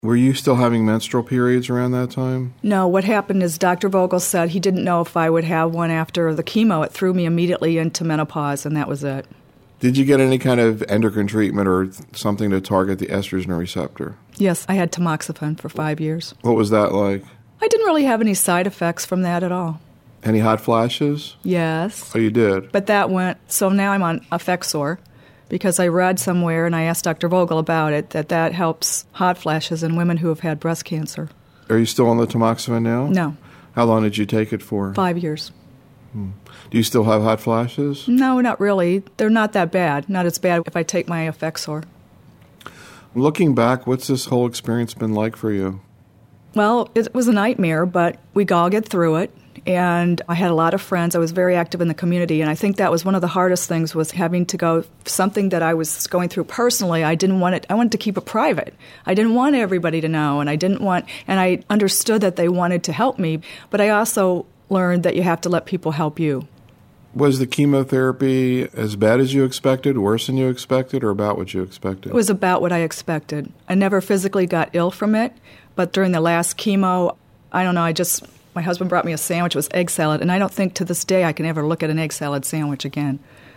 Were you still having menstrual periods around that time? No, what happened is Dr. Vogel said he didn't know if I would have one after the chemo. It threw me immediately into menopause, and that was it. Did you get any kind of endocrine treatment or something to target the estrogen receptor? Yes, I had tamoxifen for 5 years. What was that like? I didn't really have any side effects from that at all. Any hot flashes? Yes. Oh, you did? But that went, so now I'm on Effexor because I read somewhere, and I asked Dr. Vogel about it, that helps hot flashes in women who have had breast cancer. Are you still on the tamoxifen now? No. How long did you take it for? 5 years. Do you still have hot flashes? No, not really. They're not that bad. Not as bad if I take my Effexor. Looking back, what's this whole experience been like for you? Well, it was a nightmare, but we all get through it. And I had a lot of friends. I was very active in the community, and I think that was one of the hardest things, was having to go something that I was going through personally. I wanted to keep it private. I didn't want everybody to know, and I understood that they wanted to help me, but I also learned that you have to let people help you. Was the chemotherapy as bad as you expected, worse than you expected, or about what you expected? It was about what I expected. I never physically got ill from it, but during the last chemo, I don't know, my husband brought me a sandwich. It was egg salad, and I don't think to this day I can ever look at an egg salad sandwich again.